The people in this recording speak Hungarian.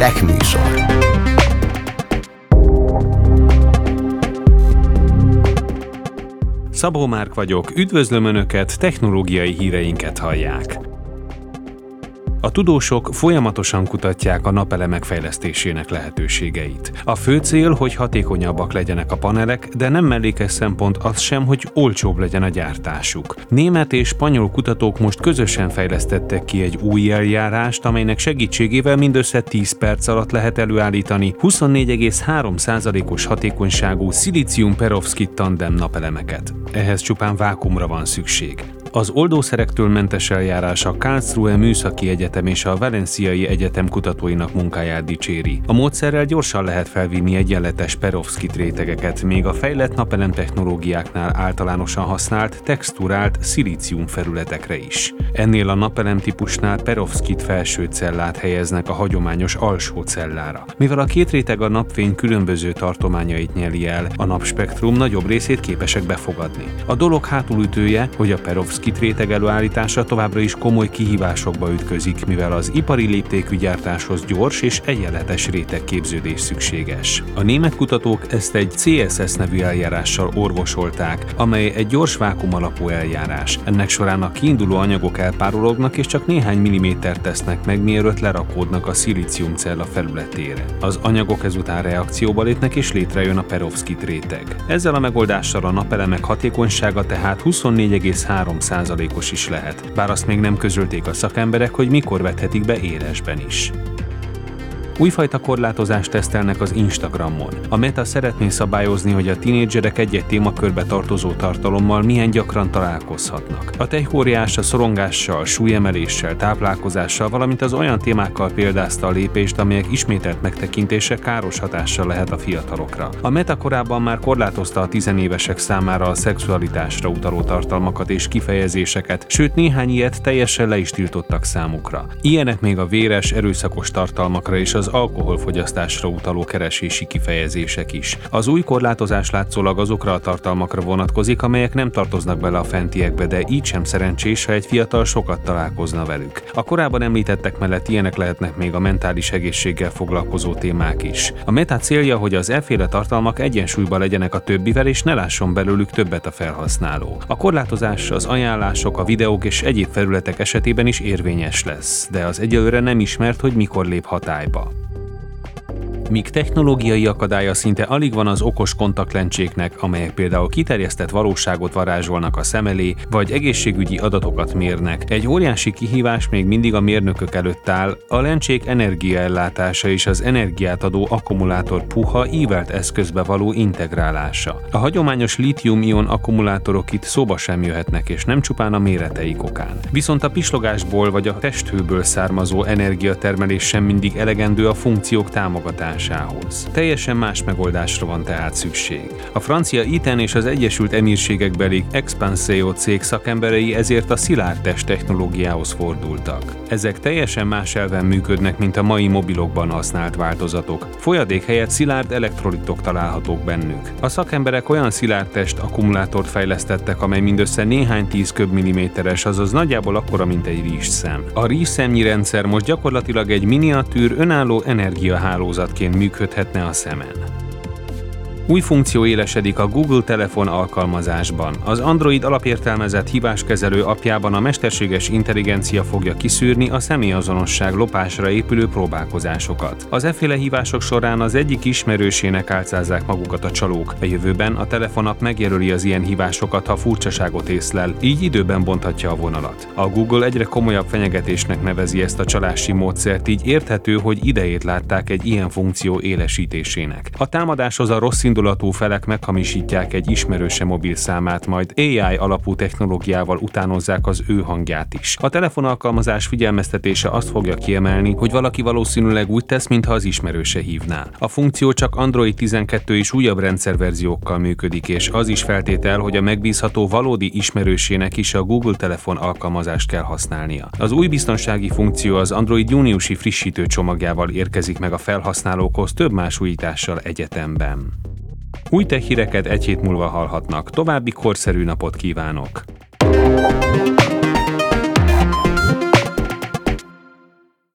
Tech műsor. Szabó Márk vagyok, üdvözlöm Önöket, technológiai híreinket hallják. A tudósok folyamatosan kutatják a napelemek fejlesztésének lehetőségeit. A fő cél, hogy hatékonyabbak legyenek a panelek, de nem mellékes szempont az sem, hogy olcsóbb legyen a gyártásuk. Német és spanyol kutatók most közösen fejlesztettek ki egy új eljárást, amelynek segítségével mindössze 10 perc alatt lehet előállítani 24,3%-os hatékonyságú szilícium-perovszkit tandem napelemeket. Ehhez csupán vákuumra van szükség. Az oldószerektől mentes eljárás a Karlsruhe Műszaki Egyetem és a Valenciai Egyetem kutatóinak munkáját dicséri. A módszerrel gyorsan lehet felvinni egyenletes perovszkit rétegeket, még a fejlett napelem technológiáknál általánosan használt, texturált szilícium felületekre is. Ennél a napelem típusnál perovszkit felső cellát helyeznek a hagyományos alsó cellára. Mivel a két réteg a napfény különböző tartományait nyeli el, a napspektrum nagyobb részét képesek befogadni. A dolog hátulütője, hogy a perovszkit réteg előállítása továbbra is komoly kihívásokba ütközik, mivel az ipari léptékű gyártáshoz gyors és egyenletes rétegképződés szükséges. A német kutatók ezt egy CSS nevű eljárással orvosolták, amely egy gyors vákuum alapú eljárás. Ennek során a kiinduló anyagok elpárolognak és csak néhány millimétert tesznek meg, mielőtt lerakódnak a szilíciumcella felületére. Az anyagok ezután reakcióba lépnek és létrejön a perovszkit réteg. Ezzel a megoldással a napelemek hatékonysága tehát 24,3%-os is lehet, bár azt még nem közölték a szakemberek, hogy mikor vethetik be élesben is. Újfajta korlátozást tesztelnek az Instagramon. A Meta szeretné szabályozni, hogy a tinédzserek egy-egy témakörbe tartozó tartalommal milyen gyakran találkozhatnak. A techóriás a szorongással, súlyemeléssel, táplálkozással, valamint az olyan témákkal példázta a lépést, amelyek ismételt megtekintése káros hatással lehet a fiatalokra. A Meta korábban már korlátozta a tizenévesek számára a szexualitásra utaló tartalmakat és kifejezéseket, sőt néhány ilyet teljesen le is tiltottak számukra. Ilyenek még a véres, erőszakos tartalmakra és az alkoholfogyasztásra utaló keresési kifejezések is. Az új korlátozás látszólag azokra a tartalmakra vonatkozik, amelyek nem tartoznak bele a fentiekbe, de így sem szerencsés, ha egy fiatal sokat találkozna velük. A korábban említettek mellett ilyenek lehetnek még a mentális egészséggel foglalkozó témák is. A Meta célja, hogy az efféle tartalmak egyensúlyban legyenek a többivel, és ne lásson belőlük többet a felhasználó. A korlátozás az ajánlások, a videók és egyéb felületek esetében is érvényes lesz, de az egyelőre nem ismert, hogy mikor lép hatályba. Míg technológiai akadálya szinte alig van az okos kontaktlencséknek, amelyek például kiterjesztett valóságot varázsolnak a szem elé, vagy egészségügyi adatokat mérnek, egy óriási kihívás még mindig a mérnökök előtt áll, a lencsék energiaellátása és az energiát adó akkumulátor puha ívelt eszközbe való integrálása. A hagyományos lítium-ion akkumulátorok itt szóba sem jöhetnek, és nem csupán a méreteik okán. Viszont a pislogásból vagy a testhőből származó energiatermelés sem mindig elegendő a funkciók támogatásához. Teljesen más megoldásra van tehát szükség. A francia Eaton és az Egyesült Emírségekbeli Expanseo cég szakemberei ezért a szilárd test technológiához fordultak. Ezek teljesen más elven működnek, mint a mai mobilokban használt változatok. Folyadék helyett szilárd elektrolitok találhatók bennük. A szakemberek olyan szilárd test akkumulátort fejlesztettek, amely mindössze néhány 10 köbmilliméteres, azaz nagyjából akkora, mint egy rizsszem. A rizsszemnyi rendszer most gyakorlatilag egy miniatűr, önálló energiahálózatként működhetne a szemen. Új funkció élesedik a Google telefon alkalmazásban. Az Android alapértelmezett híváskezelő appjában a mesterséges intelligencia fogja kiszűrni a személyazonosság lopásra épülő próbálkozásokat. Az efféle hívások során az egyik ismerősének álcázzák magukat a csalók. A jövőben a telefonapp megjelöli az ilyen hívásokat, ha furcsaságot észlel, így időben bonthatja a vonalat. A Google egyre komolyabb fenyegetésnek nevezi ezt a csalási módszert, így érthető, hogy idejét látták egy ilyen funkció élesítésének. A támadáshoz a rossz indulatú felek meghamisítják egy ismerőse mobilszámát, majd AI alapú technológiával utánozzák az ő hangját is. A telefonalkalmazás figyelmeztetése azt fogja kiemelni, hogy valaki valószínűleg úgy tesz, mintha az ismerőse hívná. A funkció csak Android 12 és újabb rendszerverziókkal működik, és az is feltétel, hogy a megbízható valódi ismerősének is a Google telefon alkalmazást kell használnia. Az új biztonsági funkció az Android júniusi frissítő csomagjával érkezik meg a felhasználókhoz több más újítással egyetemben. Új tech híreket egy hét múlva hallhatnak. További korszerű napot kívánok!